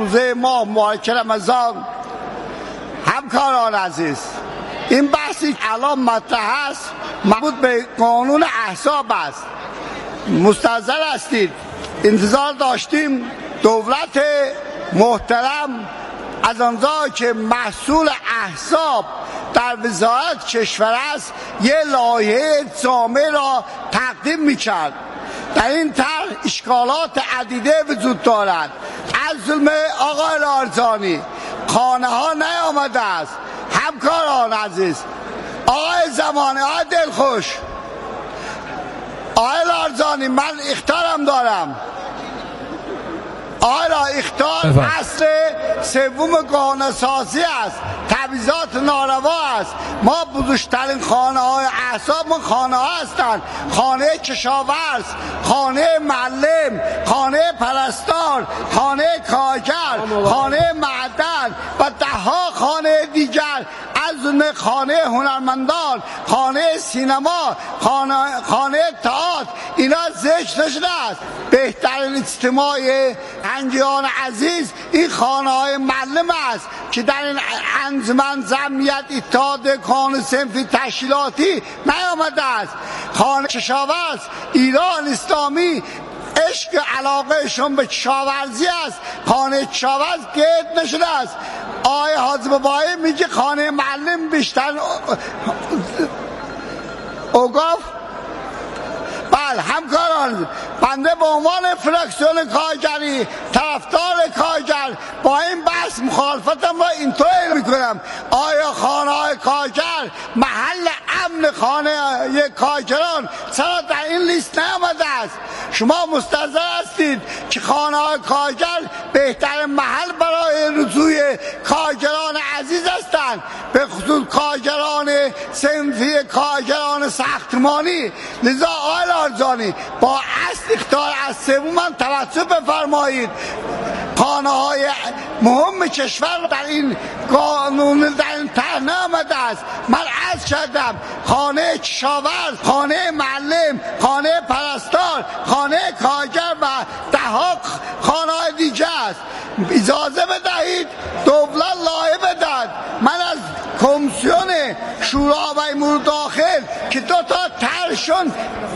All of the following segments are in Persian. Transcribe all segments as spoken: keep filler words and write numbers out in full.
روزه ماه مبارک رمضان، همکاران عزیز، این بحثی که الان مطرح است مربوط به قانون احزاب است. مستحضر هستید انتظار داشتیم دولت محترم از آنجا که محصول احزاب در وزارت کشور است یه لایحه جامع را تقدیم می‌کرد. در این طرح اشکالات عدیده وجود دارد. از ظلم آقای لاریجانی خانه ها نیامده است. همکاران عزیز، آقای زمانی، آقای دلخوش، آقای لاریجانی، من اختیارم دارم. آیا اختیار اصل سوم قانون سازی است، تبعیضات ناروا است. ما بزرگترین خانه های احزاب ما خانه ها هستند، خانه کشاورز، خانه معلم، خانه پرستار، خانه کارگر، خانه معدن و ده ها خانه دیگر، از خانه هنرمندان، خانه سینما، خانه, خانه تئاتر، اینا ذکر نشده است. بهترین اجتماع انجیان عزیز این خانه های معلم است که در این انجمن جمعیت اتحاد کانون صنفی تشکیلاتی نیامده است. خانه کشاورز، ایران اسلامی عشق علاقهشون به کشاورزی است، خانه کشاورز گرد نشده است. آقای حاجی بابایی میگه خانه معلم بیشتر اوقاف. بله همکاران، بنده به عنوان فراکسیون کارگری طرفدار کارگر با این بحث مخالفتم را اینطور میکنم. آیا خانه های کارگر محل امن خانه کارگران چرا در این لیست نیامده است؟ شما مستحضر هستید که خانه های کارگر بهترین محل برای رجوع کارگران عزیز هستند، به خصوص کارگران صنفی، کارگران ساختمانی. لذا آقای لاریجانی با اصل اختیار از سوم من توجه بفرمایید. خانه های مهم کشور در این قانون در این طرح نآمده است. من عرض کردم خانه کشاورز، خانه معلم، خانه پرستار، خانه کارگر و ده ها خانه های دیگه است. اجازه بدهید دولت لایحه بدهد. من از کمیسیون شورا و امور داخل که دو تا طرحشون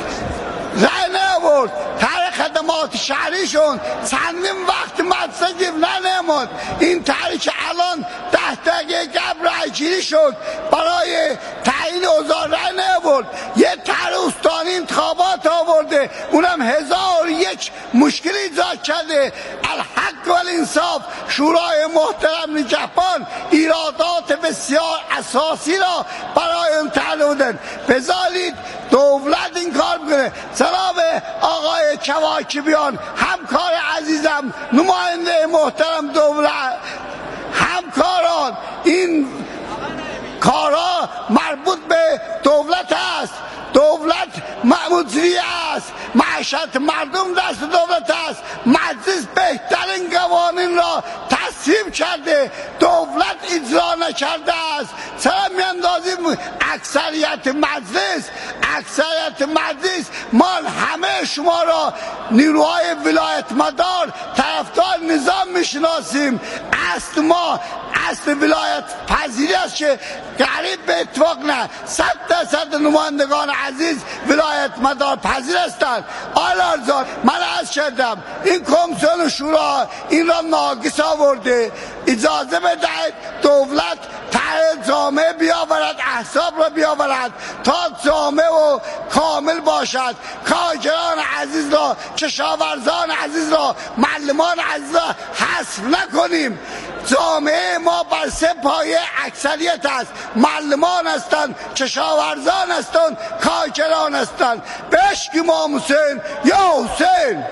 رای نیاورد، طرح خدمات شهریشون چندین وقت مدرسه ننمود، این طرحی که الان ده دقیقه قبل رای گیری شد برای تعیین اوضاع رای نیاورد. یه طرح استانی انتخابات آورده، اونم هزار یک مشکل ایجاد کرده. الحق و الانصاف شورای محترم نگهبان ایرادات بسیار اساسی را برای اون طرح بودن. بذارید دولت این کار بکنه. جناب آقای کواکبیان، همکار عزیزم، نماینده محترم دولت، همکاران، این کارها مربوط به دولت است. دولت مدیری است، معیشت مردم دست دولت است. مجلس بهترین قوانین را تصویب کرده، دولت اجرا نکرده است. چرا میاندازیم اکثریت مجلس؟ اکثریت مجلس ما همه شما را نیروهای ولایت مدار طرفدار نظام میشناسیم. اصل ما اصل ولایت پذیری است که قریب به اتفاق نه، صد درصد نمایندگان عزیز ولایت مدار پذیر هستند. آلا ارزان من عرض کردم این کمیسیون شورا این را ناقص آورده. اجازه بدهید دولت طرح جامع بیاورد، احزاب را بیاورد تا جامع و کامل باشد. کارگران عزیز را، کشاورزان عزیز را، معلمان عزیز را حذف نکنیم. جامعه ما بر سه پایه اکثریت است. معلمان هستند، کشاورزان هستند، کارگران هستند. بشکیم ما حسین یا حسین.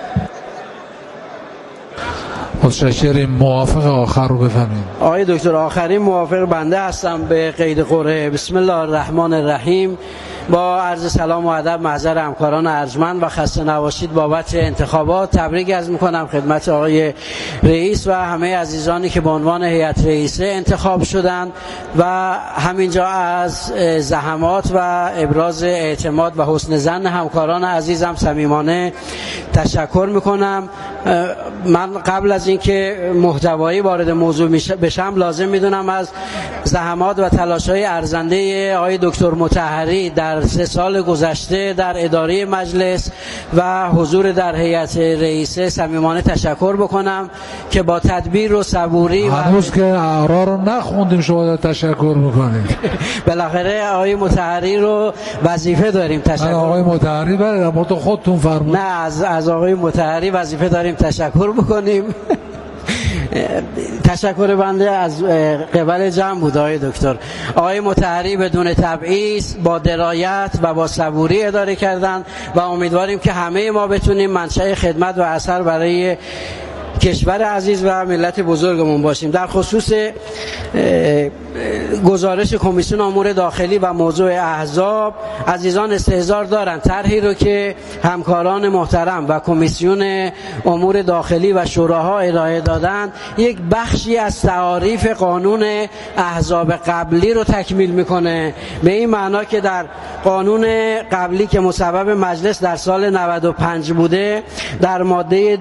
متشکریم. موافق آخر رو بفهمید. آقای دکتر آخرین موافق بنده هستم به قید قرعه. بسم الله الرحمن الرحیم. با عرض سلام و ادب محضر همکاران ارجمند و خسته نباشید بابت انتخابات. تبریک عرض می‌کنم خدمت آقای رئیس و همه عزیزانی که به عنوان هیئت رئیسه انتخاب شدند و همینجا از زحمات و ابراز اعتماد و حسن ظن همکاران عزیزم صمیمانه تشکر می‌کنم. من قبل از اینکه محتوایی وارد موضوع بشم لازم می‌دونم از زحمات و تلاش‌های ارزنده آقای دکتر مطهری در سه سال گذشته در اداره مجلس و حضور در هیئت رئیسه صمیمانه تشکر بکنم که با تدبیر و صبوری هنوز و... که آرا رو نخوندیم شما تشکر میکنید. بالاخره آقای مطهری رو وظیفه داریم تشکر. آقای مطهری بله اما تو خودتون فرمودید. نه از از آقای مطهری وظیفه داریم تشکر بکنیم. تشکر بنده از قبل جمع بود آقای دکتر. آقای مطهری بدون تبعیض با درایت و با صبوری اداره کردن و امیدواریم که همه ما بتونیم منشأ خدمت و اثر برای کشور عزیز و ملت بزرگمون باشیم. در خصوص گزارش کمیسیون امور داخلی و موضوع احزاب عزیزان استحضار دارن طرحی رو که همکاران محترم و کمیسیون امور داخلی و شوراها ارائه دادن یک بخشی از تعاریف قانون احزاب قبلی رو تکمیل میکنه، به این معنا که در قانون قبلی که مصوب مجلس در سال نود و پنج بوده در ماده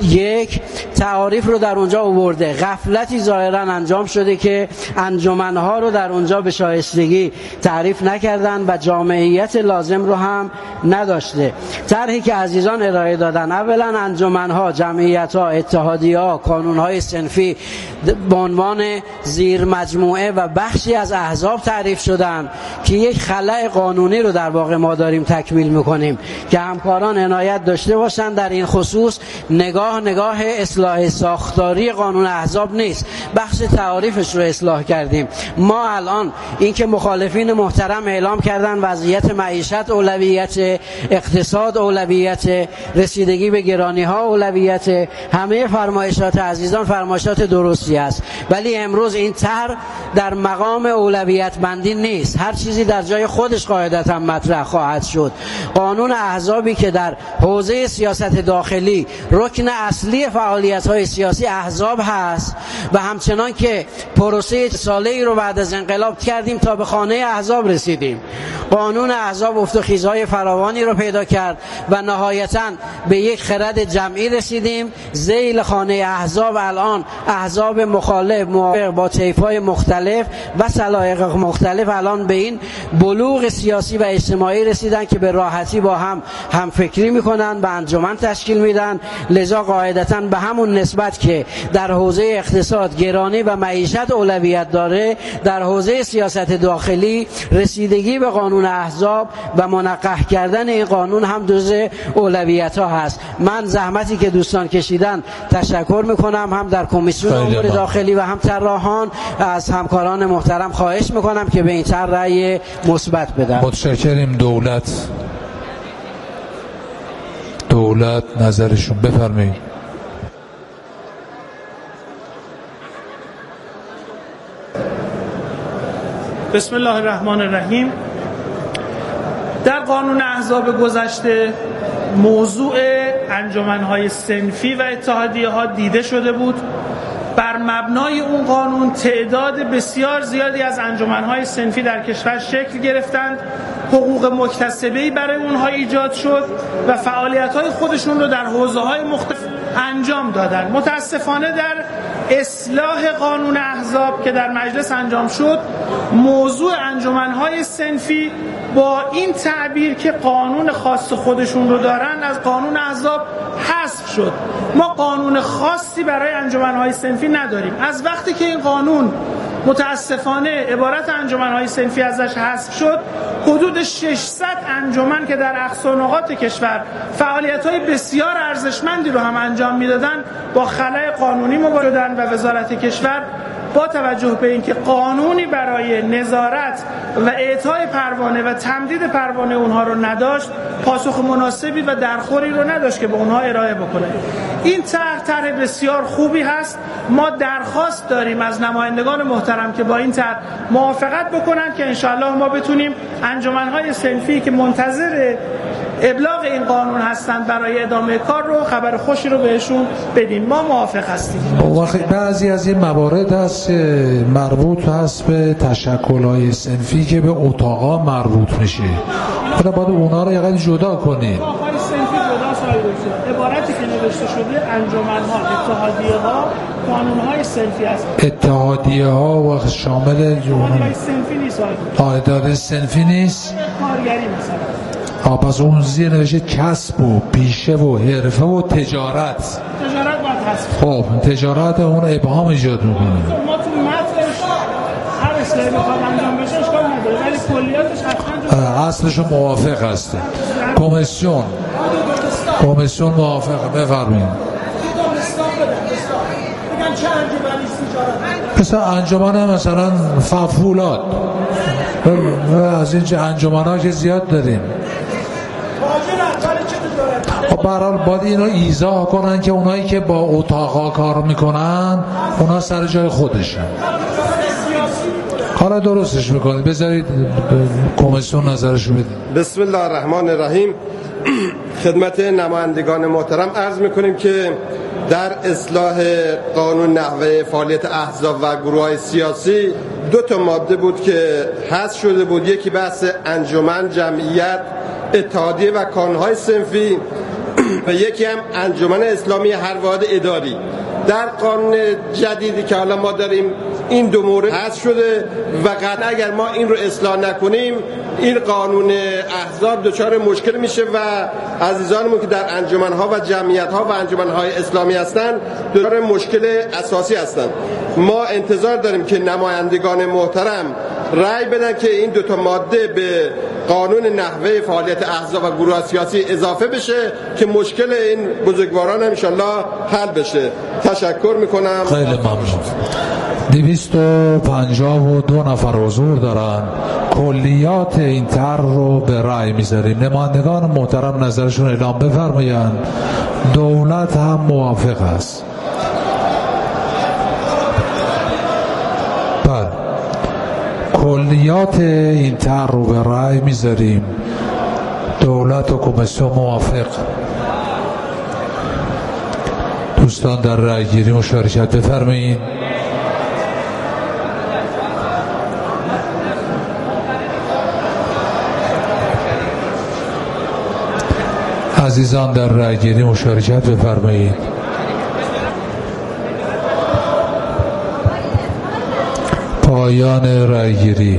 یک تعاریف رو در اونجا آورده. غفلتی ظاهرا انجام شده که انجمنها رو در اونجا به شایستگی تعریف نکردن و جامعیت لازم رو هم نداشته. طرحی که عزیزان ارائه دادن اولا انجمنها، جمعیت‌ها، اتحادیه‌ها، کانون‌های صنفی به عنوان زیر مجموعه و بخشی از احزاب تعریف شدن که یک خلأ قانونی رو در واقع ما داریم تکمیل می‌کنیم که همکاران عنایت داشته باشن در این خصوص. نگاه نگاه اصلاح ساختاری قانون احزاب نیست، بخش تعاریفش رو اصلاح کردیم. ما الان اینکه مخالفین محترم اعلام کردن وضعیت معیشت اولویت، اقتصاد اولویت، رسیدگی به گرانی ها اولویت، همه فرمایشات عزیزان فرمایشات درستی است، ولی امروز این طرح در مقام اولویت بندی نیست. هر چیزی در جای خودش قاعدتا مطرح خواهد شد. قانون احزابی که در حوزه سیاست داخلی رکن اصلی فعالیت های سیاسی احزاب هست و همچنان که پروسه ساله‌ای رو بعد از انقلاب کردیم تا به خانه احزاب رسیدیم. قانون احزاب افت و خیزهای فراوانی رو پیدا کرد و نهایتاً به یک خرد جمعی رسیدیم. ذیل خانه احزاب الان احزاب مخالف موافق با طیف‌های مختلف و سلایق مختلف الان به این بلوغ سیاسی و اجتماعی رسیدن که به راحتی با هم هم فکری میکنن و انجمن تشکیل میدن. لذا قاعدتاً به همون نسبت که در حوزه اقتصاد گرانی و معیشت اولویت داره، در حوزه سیاست داخلی رسیدگی به قانون احزاب و منقح کردن این قانون هم جزء اولویت ها هست. من زحمتی که دوستان کشیدن تشکر میکنم، هم در کمیسیون امور داخلی و هم طراحان. از همکاران محترم خواهش میکنم که به این طرح رأی مثبت بدن. متشکریم. دولت دولت نظرشون بفرمایید. بسم الله الرحمن الرحیم. در قانون احزاب گذشته موضوع انجمن‌های صنفی و اتحادیه‌ها دیده شده بود. بر مبنای اون قانون تعداد بسیار زیادی از انجمن‌های صنفی در کشور شکل گرفتند، حقوق مکتسبه‌ای برای اونها ایجاد شد و فعالیت‌های خودشون رو در حوزه‌های مختلف انجام دادند. متاسفانه در اصلاح قانون احزاب که در مجلس انجام شد، موضوع انجمن‌های صنفی با این تعبیر که قانون خاص خودشون رو دارن از قانون احزاب حذف شد. ما قانون خاصی برای انجمن‌های صنفی نداریم. از وقتی که این قانون متاسفانه عبارت انجمن‌های صنفی ازش حذف شد، حدود ششصد انجمن که در اقصا نقاط کشور فعالیت‌های بسیار ارزشمندی رو هم انجام می‌دادن با خلأ قانونی مواجه شدن و وزارت کشور با توجه به اینکه قانونی برای نظارت و اعطای پروانه و تمدید پروانه اونها رو نداشت، پاسخ مناسبی و درخوری رو نداشت که به اونها ارائه بکنه. این طرح طرح بسیار خوبی هست. ما درخواست داریم از نمایندگان محترم که با این طرح موافقت بکنن که انشاءالله ما بتونیم انجمنهای صنفی که منتظر ابلاغ این قانون هستند برای ادامه کار رو خبر خوشی رو بهشون بدیم. ما موافق هستیم. بعضی از این موارد هست مربوط هست به تشکل‌های صنفی که به اتاقا مربوط میشه. حالا باید اونا رو یه جدا کنید. اتاق‌های صنفی جدا سایر بشه. عبارتی که نوشته شده انجمن‌ها، اتحادیه‌ها، قانون‌های صنفی هست. اتحادیه‌ها و شامل اتحادیه‌های صنفی نیست. اتحادیه صنفی نیست. کارگری مثلا. آه پس اون زیر نوشته کسب و پیشه و حرفه و تجارت. تجارت باید هست. خب تجارت اون ابهام ایجاد میکنه. ما تو متنش هر اصلاحی بخواد انجام بشه اشکال نداره ولی کلیاتش حتما اصلش موافق هست. کمیسیون کمیسیون موافقه. بفرمایید. مثلا انجمن مثلا ففولاد از این انجمن ها که زیاد داریم. به هر حال باید اینو ایضاح کنن که اونایی که با اتاقا کار میکنن اونا سر جای خودشن. حالا درستش میکنید. بذارید کمیسیون نظرشو بده. بسم الله الرحمن الرحیم. خدمت نمایندگان محترم عرض میکنیم که در اصلاح قانون نحوه فعالیت احزاب و گروه‌های سیاسی دو تا ماده بود که حذف شده بود. یکی بحث انجمن، جمعیت، اتحادیه و کانون‌های صنفی و یکی هم انجمن اسلامی هر واحد اداری. در قانون جدیدی که حالا ما داریم این دو مورد حذف شده و قطعا اگر ما این رو اصلاح نکنیم این قانون احزاب دچار مشکل میشه و عزیزانمون که در انجمنها و جمعیت‌ها و انجمن‌های اسلامی هستند دچار مشکل اساسی هستند. ما انتظار داریم که نمایندگان محترم رأی بدن که این دو تا ماده به قانون نحوه فعالیت احزاب و گروه سیاسی اضافه بشه که مشکل این بزرگواران ان شاء الله حل بشه. تشکر میکنم. خیلی ممنون. دویست و پنجاه و دو نفر حضور دارن. کلیات این طرح رو به رأی میذاریم. نمایندگان محترم نظرشون اعلام بفرمایند. دولت هم موافق است. بله. کلیات این طرح رو به رأی میذاریم. دولت و کمیسیون موافق. دوستان در رأی گیری مشارکت بفرمایید. عزیزان در رأی گیری مشارکت بفرمایید. پایان رأی گیری.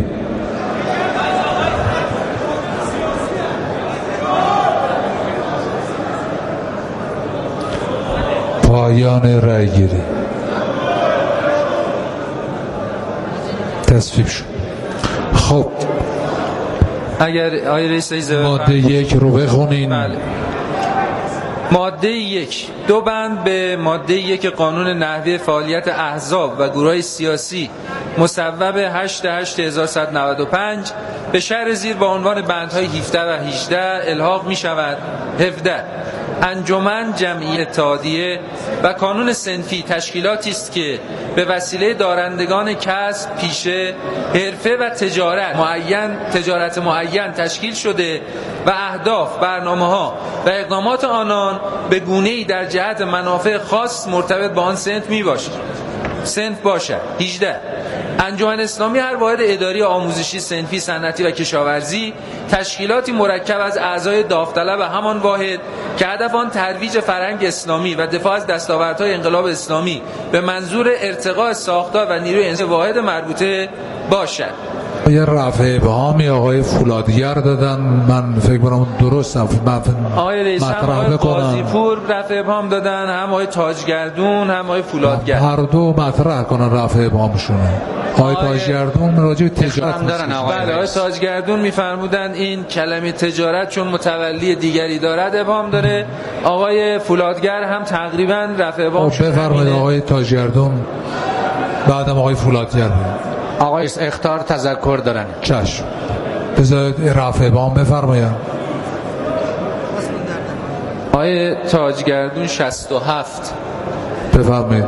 پایان رأی گیری. تصویب شد. خب اگر آقای رئیس ماده یک رو بخونین. بله. ماده یک دو بند به ماده یک قانون نحوه فعالیت احزاب و گروه‌های سیاسی مصوب هشت هشت هزار و صد و نود و پنج به شرح زیر با عنوان بندهای هفده و هجده الحاق می شود. هفده انجمن، جمعیت، اتحادیه و کانون صنفی تشکیلاتی است که به وسیله دارندگان کسب، پیشه، حرفه و تجارت معین تجارت معین تشکیل شده و اهداف، برنامه‌ها و اقدامات آنان به گونه‌ای در جهت منافع خاص مرتبط با آن صنف میباشد. صنف باشد. هجده انجمن اسلامی هر واحد اداری آموزشی، صنفی، صنعتی و کشاورزی تشکیلاتی مرکب از اعضای داوطلب همان واحد که هدف آن ترویج فرهنگ اسلامی و دفاع از دستاوردهای انقلاب اسلامی به منظور ارتقاء ساختار و نیروی انسانی واحد مربوطه باشد. یه رفع ابهامی آقای فولادگر دادن. من فکر کنم درست آقای رئیس هم آقای قاضی‌پور رفع ابهام دادن، هم آقای تاجگردون، هم آقای فولادگر. هر دو مطرح کنن رفع ابهامشونه. آقای تاجگردون راجع به تجارت دارن. بله آقای تاجگردون میفرمودن این کلمه تجارت چون متولی دیگری دارد ابهام داره. آقای فولادگر هم تقریبا رفع ابهام شده. بفرمایید آقای تاجگردون بعدم آقای فولادگر. آقای اختار تذکر دارن. چشم. بذارید رفع ابهام بفرمایید. آقای تاجگردون شصت و هفت. بفرمایید.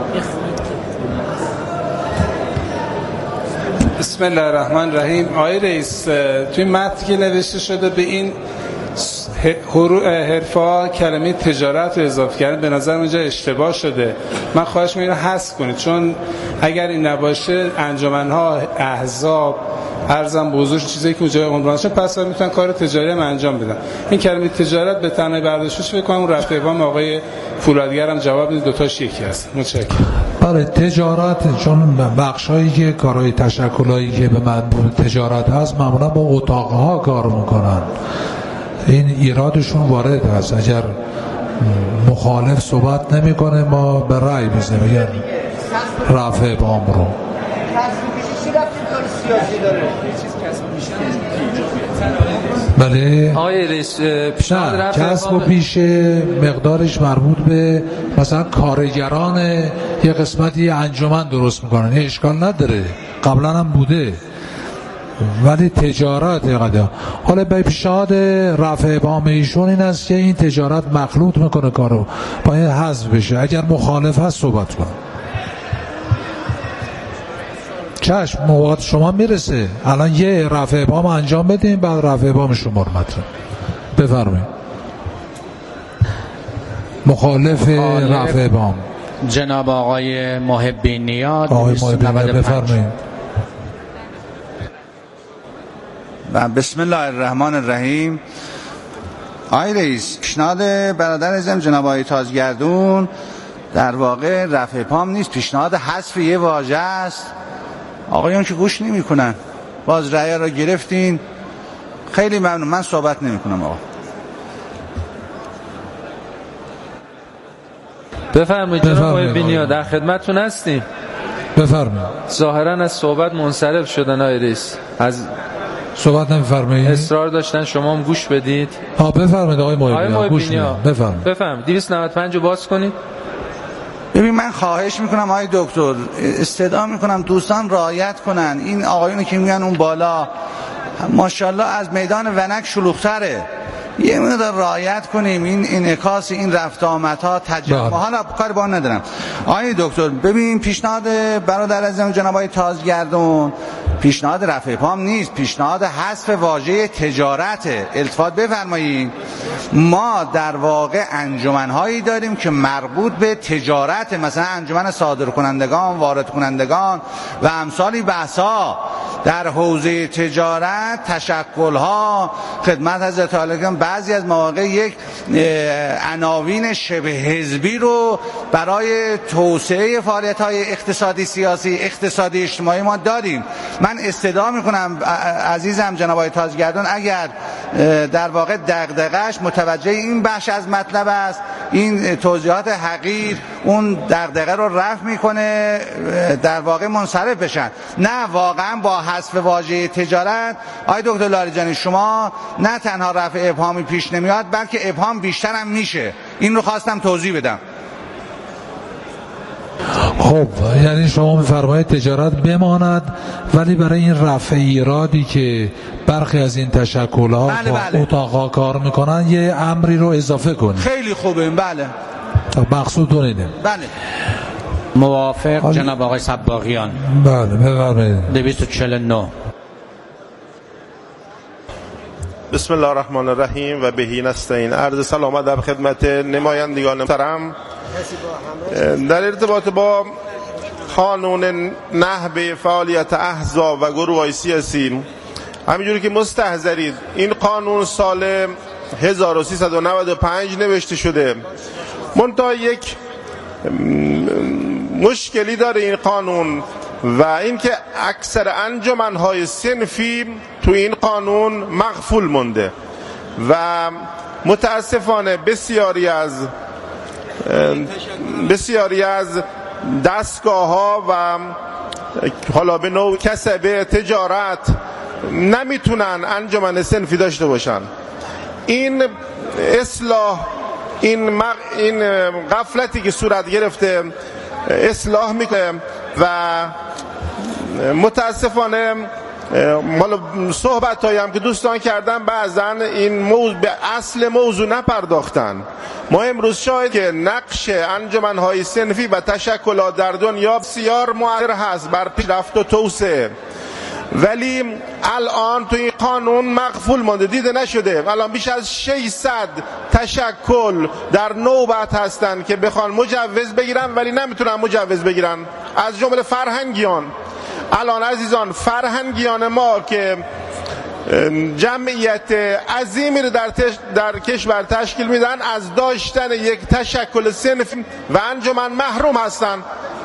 بسم الله الرحمن الرحیم. آقای رئیس، توی متن که نوشته شده به این حرفا کلمه تجارت رو اضافه کردن، به نظر من اشتباه شده. من خواهش می‌کنم اینو حذف کنید، چون اگر این نباشه انجمن‌ها، احزاب، ارزم به حضور چیزایی که اونجا عنوان شده پس میتونن کار تجاری هم انجام بدن. این کلمه تجارت به تنهایی برداشتش فکر کنم رفع ابهام آقای فولادگر هم جواب میده، دو تاش یکی هست. متشکرم. برای تجارت، چون بخشایی که کارهای تشکلایی که به مدبور تجارت هست معمولا با اتاقها کار میکنن، این ایرادشون وارد هست. اگر مخالف صحبت نمیکنه ما به رأی میزنیم اگر رفع ابهام رو. بله آقای رئیس، پیشنهاد رفع کسب و پیشه مقدارش مربوط به مثلا کارگران یه قسمتی انجمن درست میکنن، یه اشکال نداره، قبلا هم بوده، ولی تجارت یقدر. حالا به پیشنهاد رفع ابهام ایشون این است که این تجارت مخلوط میکنه کارو، باید حذف بشه. اگر مخالف هست صحبت کن. چشم، موقع شما میرسه. الان یه رفع ابهام انجام بدیم، بعد رفع ابهام شما رو مطرح. بفرمایید. مخالف رفع ابهام جناب آقای محبی نیاد. آقای محبی نیاد بفرمایید. بسم الله الرحمن الرحیم. آقای رئیس، پیشنهاد برادر عزیزم جناب آقای تاجگردون در واقع رفع ابهام نیست، پیشنهاد حذف یه واژه است. آقایون که گوش نمی کنن، باز رأی را گرفتین. خیلی ممنون، من صحبت نمی کنم. آقا بفرمایید. جناب بینیا در خدمتتون هستیم. بفرمایید. ظاهرا از صحبت منصرف شدن آقای رئیس، از صحبت نمی‌فرمایید؟ اصرار داشتن شما هم گوش بدید. ها بفرمایید آقای محبی. گوش بینیا بفرمایید. بفرمایید. دویست و نود و پنج رو باز کنید. ببین من خواهش میکنم آقای دکتر، استدعا میکنم دوستان رعایت کنن. این آقایونی که میان اون بالا ماشاءالله از میدان ونک شلوغ‌تره، یه مقدار رعایت کنیم. این انعکاس این رفت آمدها تجمع حالا کاری با ندارم. آقای دکتر ببین، پیشنهاد برادر عزیزم جناب آقای تاجگردون پیشنهاد رفع ابهام نیست، پیشنهاد حذف واژه تجارت. التفات بفرمایید. ما در واقع انجمن‌هایی داریم که مربوط به تجارت، مثلا انجمن صادرکنندگان، وارد کنندگان و امثالی بحث‌ها. در حوزه تجارت تشکل‌ها خدمت حضرت عالی‌گان بعضی از مواقع یک عناوین شبه حزبی رو برای توسعه فعالیت‌های اقتصادی سیاسی، اقتصادی اجتماعی ما داریم. من استدعا میکنم عزیزم جناب آقای تاجگردون اگر در واقع دغدغه‌اش متوجه این بخش از مطلب است، این توضیحات حقیر اون دغدغه رو رفع میکنه، در واقع منصرف بشن. نه واقعا با حذف واژه تجارت آقای دکتر لاریجانی شما نه تنها رفع ابهامی پیش نمیاد بلکه ابهام بیشتر هم میشه. این رو خواستم توضیح بدم. خب یعنی شما میفرمایید تجارت بماند، ولی برای این رفع ایرادی که برخی از این تشکل‌ها بله بله. اتاقا کار میکنن یه امری رو اضافه کنید. خیلی خوبه. بله مقصود اینه. بله موافق حالی... جناب آقای صباغیان. بله بفرمایید. دویست و چهل و نه. بسم الله الرحمن الرحیم و بهی نستعین. عرض سلامت در خدمت نمایندگان محترم. در ارتباط با قانون نحوه فعالیت احزاب و گروه‌های سیاسی، همینجوری که مستحضرید این قانون سال هزار و سیصد و نود و پنج نوشته شده، منتها یک مشکلی داره این قانون و اینکه اکثر انجمن‌های صنفی تو این قانون مغفول مونده و متاسفانه بسیاری از بسیاری از دستگاه ها و حالا به نوع کسب تجارت نمیتونن انجمن صنفی داشته باشن. این اصلاح این مق... این غفلتی که صورت گرفته اصلاح میکنه و متاسفانه مال صحبت هایی هم که دوستان کردن بعضا این موضوع به اصل موضوع نپرداختن. ما امروز شاهد که نقش انجمنهای صنفی و تشکلات در دنیا بسیار مؤثر هست بر پیشرفت و توسعه، ولی الان تو این قانون مقفول مانده، دیده نشده. الان بیش از ششصد تشکل در نوبت هستن که بخوان مجوز بگیرن ولی نمیتونن مجوز بگیرن، از جمله فرهنگیان. الان عزیزان فرهنگیان ما که جمعیت عظیمی رو در, تش... در کشور تشکیل میدن از داشتن یک تشکل صنفی و انجمن محروم هستن.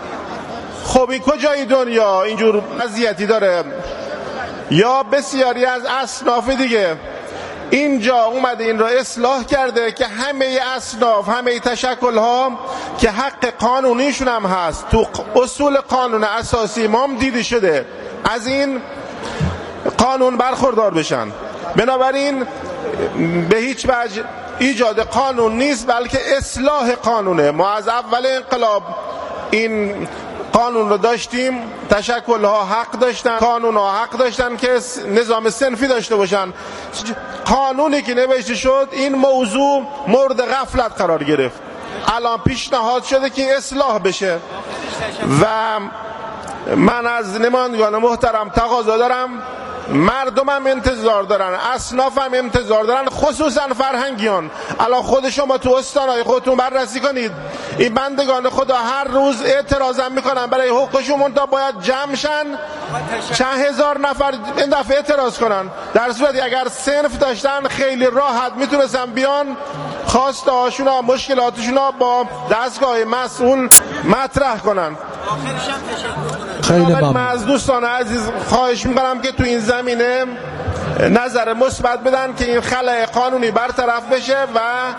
خب این کجای دنیا اینجور وضعیتی داره؟ یا بسیاری از اصناف دیگه اینجا اومده این را اصلاح کرده که همه اصناف، همه تشکل ها که حق قانونیشون هم هست تو اصول قانون اساسی ما هم دیده شده از این قانون برخوردار بشن. بنابراین به هیچ وجه ایجاد قانون نیست بلکه اصلاح قانونه. ما از اول انقلاب این قانون رو داشتیم، تشکل ها حق داشتن، قانون ها حق داشتن که نظام صنفی داشته باشن. قانونی که نوشته شد این موضوع مورد غفلت قرار گرفت. الان پیشنهاد شده که اصلاح بشه و من از نمایندگان محترم تقاضا دارم، مردم هم انتظار دارن، اصناف هم انتظار دارن، خصوصا فرهنگیان. الان خود شما تو استانهای خودتون بررسی کنید، این بندگان خدا هر روز اعتراض هم میکنن برای حقوقشون، منتها باید جمع شن چند هزار نفر این دفعه اعتراض کنن، در صورتی اگر صنف داشتن خیلی راحت میتونستن بیان خواسته هاشون و مشکلاتشون با دستگاه مسئول مطرح کنن. خیلی ممنون. من از دوستان عزیز خواهش میکنم که تو این زمینه نظر مثبت بدن که این خلأ قانونی برطرف بشه و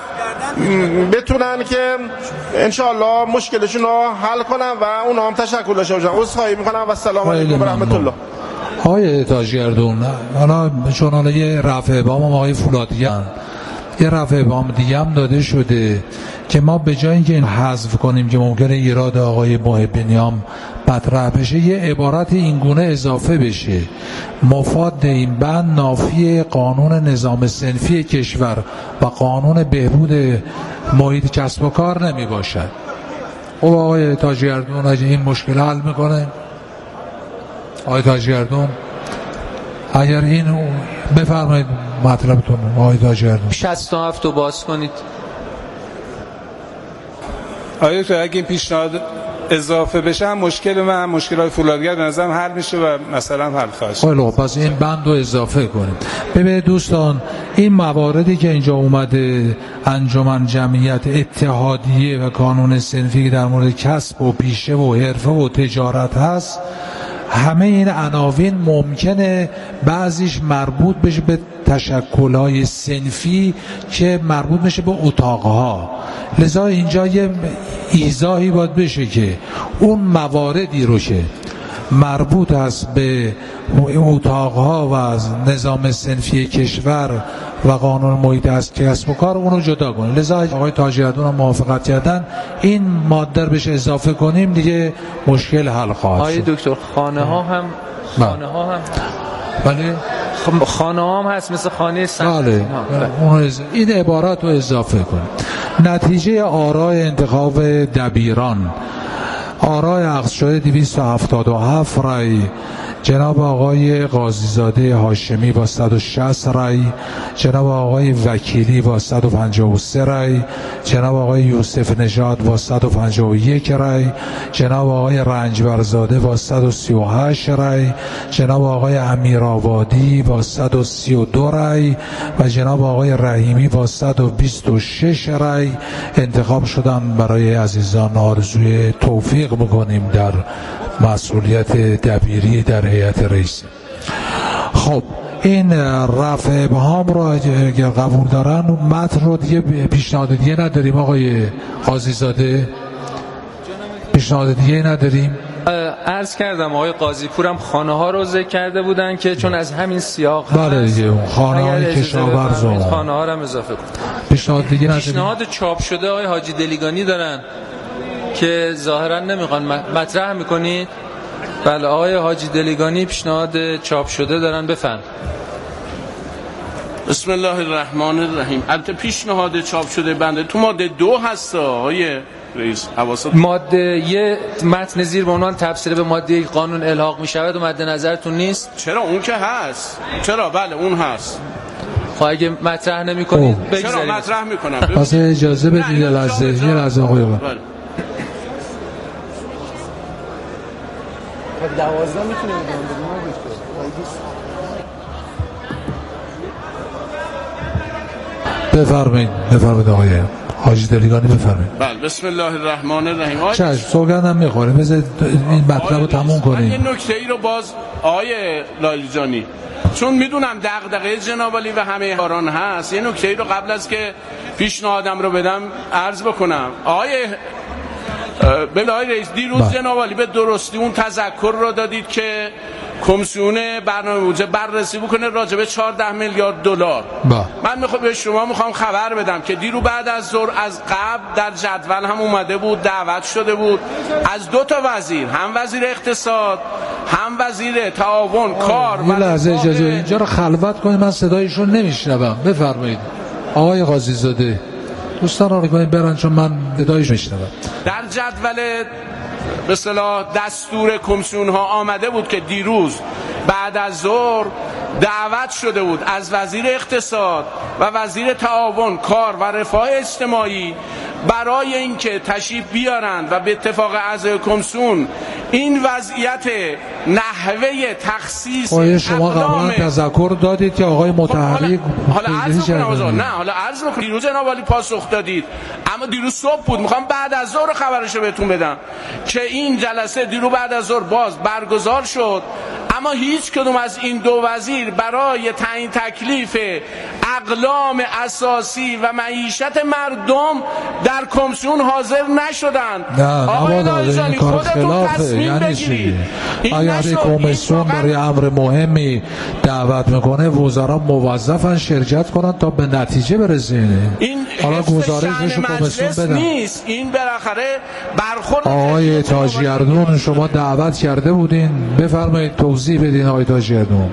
بتونن که انشاءالله مشکلشون رو حل کنن و اونا هم تشکر داشته باشن. عذرخواهی میکنم و السلام علیکم و رحمت الله. آقای تاجگردون، حالا چون حالا یه رفع ابهام آقای فولادیان، یه رفع ابهام دیگه هم داده شده که ما به جای اینکه این حذف کنیم که ممکنه ایراد آقای محبینیام مطرح بشه، یه عبارت اینگونه اضافه بشه: مفاد این بند نافی قانون نظام صنفی کشور و قانون بهبود محیط کسب و کار نمی باشد. خب آقای تاجگردون اگه این مشکل حل میکنه، آقای تاجگردون اگر این بفرمایید مطلبتون آقای تاجگردون. شصت و هفت رو باز کنید. آیا تو اگه این پیشنهاد اضافه بشه هم مشکل من هم مشکل های فولادگر به نظرم حل میشه و مثلا حل خواهد شد. خیلی پس این بند رو اضافه کنیم. ببینید دوستان، این مواردی که اینجا اومده، انجمن، جمعیت، اتحادیه و قانون صنفی در مورد کسب و پیشه و حرفه و تجارت هست، همه این عناوین ممکنه بعضیش مربوط بشه به تشکل‌های صنفی که مربوط بشه به اتاقها. لذا اینجا یه ایضاحی باید بشه که اون مواردی رو که مربوط است به اتاقها و از نظام صنفی کشور و قانون محیط از کسب و کار اونو جدا کنه. لذا آقای تاجگردون هم موافقت کردن این ماده رو بهش اضافه کنیم، دیگه مشکل حل خواهد شد. آقای دکتر خانه ها هم خانه ها هم بله خانه ها هم هست مثل خانه سنت. بله. این عبارات رو اضافه کنیم. نتیجه آراء انتخاب دبیران: آراء اخذ شده دویست و هفتاد و هفت رای، جناب آقای قاضیزاده هاشمی با صد و شصت رای، جناب آقای وکیلی با صد و پنجاه و سه رای، جناب آقای یوسف نژاد با صد و پنجاه و یک رای، جناب آقای رنجبرزاده با صد و سی و هشت رای، جناب آقای امیرآبادی با صد و سی و دو رای و جناب آقای رحیمی با صد و بیست و شش رای انتخاب شدن. برای عزیزان آرزوی توفیق میکنیم در مسئولیت دبیری در هیئت رئیسه. خب این رفع ابهام رو اگر قبول دارن، متن رو دیگه پیشنهاد دیگه نداریم. آقای قاضیزاده پیشنهاد دیگه نداریم. عرض کردم آقای قاضی پورم خانه ها رو ذکر کرده بودن که چون از همین سیاق بله دیگه اون خانه های کشاورز و خانه ها رو هم اضافه کنیم. پیشنهاد دیگه نداریم. پیشنهاد چاپ شده آقای حاجی دلیگانی دارن که ظاهرا نمیخوان مطرح میکنید. بله آقای حاجی دلیگانی پیشنهاد چاپ شده دارن، بفرم. بسم الله الرحمن الرحیم. البته پیشنهاد چاپ شده بنده تو ماده دو هست آقای رئیس. حواست ماده یه متن زیر به عنوان تفسیر به ماده یک قانون الحاق می شود و مد نظرتون نیست؟ چرا اون که هست. چرا بله اون هست. خب اگه مطرح نمی کنید بگذارید. چرا مطرح می کنم؟ پس اجازه بدید یه لحظه یه لحظه آقای آقا. دوازده میتونه بگم بفرمایید بفرمایید آقای حاجی دلیگانی بفرمایید. بله بسم الله الرحمن الرحیم. چشم سوگندم میخوریم بذارید این مطلب رو تموم کنیم. یه نکته ای رو باز آقای لایجانی چون میدونم دغدغه جناب عالی و همه یاران هست، یه نکته ای رو قبل از که پیشنهادم رو بدم عرض بکنم. آقای بله آقای رئیس دیروز جناب عالی به درستی اون تذکر رو دادید که کمیسیون برنامه بودجه بررسی بکنه راجع به چهارده میلیارد دلار. من میخوام به شما میخوام خبر بدم که دیرو بعد از ظهر از قبل در جدول هم اومده بود، دعوت شده بود از دو تا وزیر، هم وزیر اقتصاد هم وزیر تعاون کار. یه لحظه اجازه اینجا رو خلوت کنید، من صدایشون نمیشنوم. بفرمایید آقای قاضی زاده. دوستان رو بگوین برن چون من صدایش میشنوم. در جدول به اصطلاح دستور کمیسیون ها آمده بود که دیروز بعد از ظهر دعوت شده بود از وزیر اقتصاد و وزیر تعاون کار و رفاه اجتماعی برای اینکه تشریف بیارند و به اتفاق اعضای کمیسیون این وضعیت نحوه تخصیص آیا شما قبلا تذکر دادید که آقای متحری حالا عرض میکنم نه حالا عرض میکنم دیروز جناب عالی پاسخ دادید، اما دیروز صبح بود. میخوام بعد از ظهر خبرشو بهتون بدم که این جلسه دیرو بعد از ظهر باز برگزار شد، اما هیچ کدوم از این دو وزیر برای تعیین تکلیف اقلام اساسی و معیشت مردم در کمیسیون حاضر نشدند. نه آقای این کار خلافه. یعنی چی؟ اگر این کمیسیون برای امر مهمی دعوت میکنه وزرا موظفن شرکت کنن تا به نتیجه برسین. حالا گزارشش رو کمیسیون بدن. نیست این بالاخره برخورد. آقای تاج‌گردون شما دعوت کرده بودین، بفرمایید توضیح بدین آقای تاج‌گردون.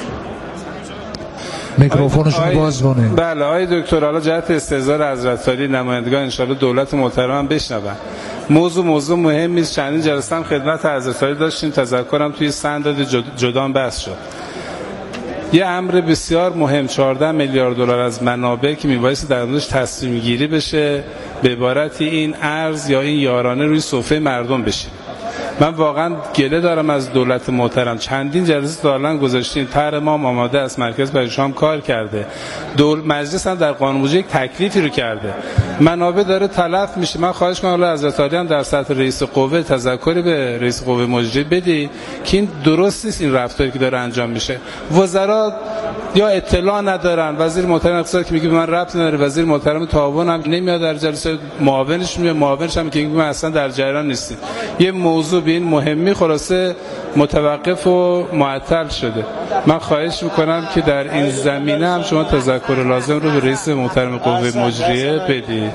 میکروفونشون باز کنید. بله آقای دکتر، حالا جهت استحضار حضرت عالی نمایندگان انشالله دولت محترم بشنون. موضوع موضوع مهمی است. چندین جلسه هم خدمت حضرت عالی داشتیم، تذکرم توی سند جدان بحث شد. یه امر بسیار مهم، چهارده میلیارد دلار از منابع که میبایستی در موردش تصمیم گیری بشه، به عبارتی این ارز یا این یارانه روی سفره مردم بشه. من واقعا گله دارم از دولت محترم. چندین جلسه دارن گذاشتیم، طرح ما آماده است، مرکز برای شام کار کرده، دول مجلس هم در قانون بودجه یک تکلیفی رو کرده، منابع داره تلف میشه. من خواهش کنم الله حضرت عالی هم در سطح رئیس قوه تذکری به رئیس قوه مجریه بدی که این درست نیست، این رفتاری که داره انجام میشه. وزرا یا اطلاع ندارن، وزیر محترم اقتصاد که میگه من ربطی نداره، وزیر محترم تعاون هم نمیاد در جلسه، معاونش میاد، معاونش هم که میگه من اصلا در جریان نیستم. یه موضوع به این مهمی خلاصه متوقف و معطل شده. من خواهش میکنم که در این زمینه هم شما تذکر لازم رو به رئیس محترم قوه مجریه بدید.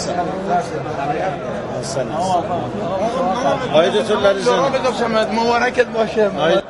آقای دکتر لریزانی مبارکت باشه.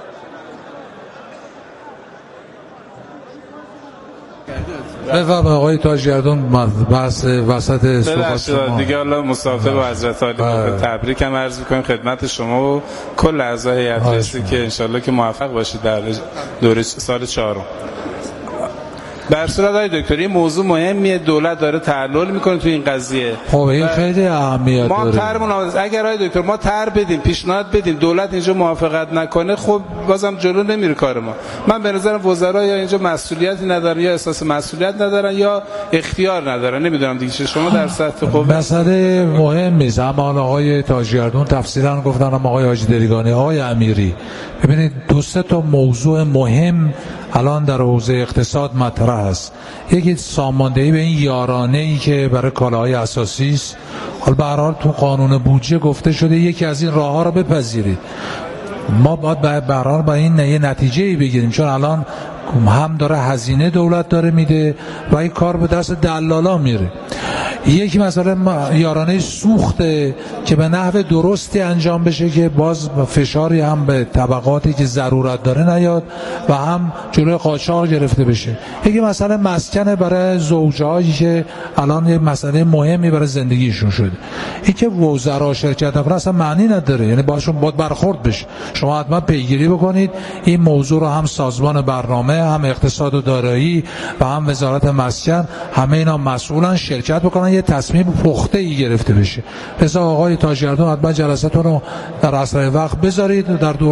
بفرمایید آقای تاج‌گردون، بحث وسط صحبت شما دیگه. الله مسافر و حضرت عالی تبریک هم عرض می‌کنیم خدمت شما و کل اعضای هیئت رئیسه که انشالله که موفق باشید در دوره سال چهارم. در صورت های دکتر این موضوع مهمیه، دولت داره تعلل میکنه تو این قضیه. خب این خیلی اهمیت داره. ما طرحمون اگر های دکتر ما طرح بدیم، پیشنهاد بدیم، دولت اینجا موافقت نکنه، خب بازم جلو نمیره کار ما. من به نظرم وزرا یا اینجا مسئولیتی ندارن یا احساس مسئولیت ندارن یا اختیار ندارن، نمیدونم دیگه چه. شما در سطح قوه مسئله مهم نیست. اما آقای تاج‌گردون تفصیلا گفتن، هم آقای حاجی دلیگانی، آقای امیری، ببینید دو سه تا موضوع مهم الان در حوزه اقتصاد مطرح است. یکی ساماندهی به این یارانه ای که برای کالاهای اساسی است. حالا به هر حال تو قانون بودجه گفته شده یکی از این راه‌ها رو بپذیرید. ما باید به هر حال با این یه نتیجه‌ای بگیریم، چون الان هم داره هزینه دولت داره میده و این کار به دست دلالا میره. یکی مثلا یارانه سوخته که به نحو درستی انجام بشه که باز فشاری هم به طبقاتی که ضرورت داره نیاد و هم جلوی قاچاق گرفته بشه. یکی مثلا مسکن برای زوجهایی که الان یه مسئله مهمی برای زندگیشون شده. این که وزرا شرکت نکنه اصلا معنی نداره، یعنی باشون باید برخورد بشه. شما حتما پیگیری بکنید این موضوع رو، هم سازمان برنامه، هم اقتصاد و دارایی و هم وزارت مسکن، همه اینا مسئولن شرکت بکنن، یه تصمیم پخته ای گرفته بشه. لذا آقای تاج‌گردون حتما جلساتون رو در اسرع وقت بذارید در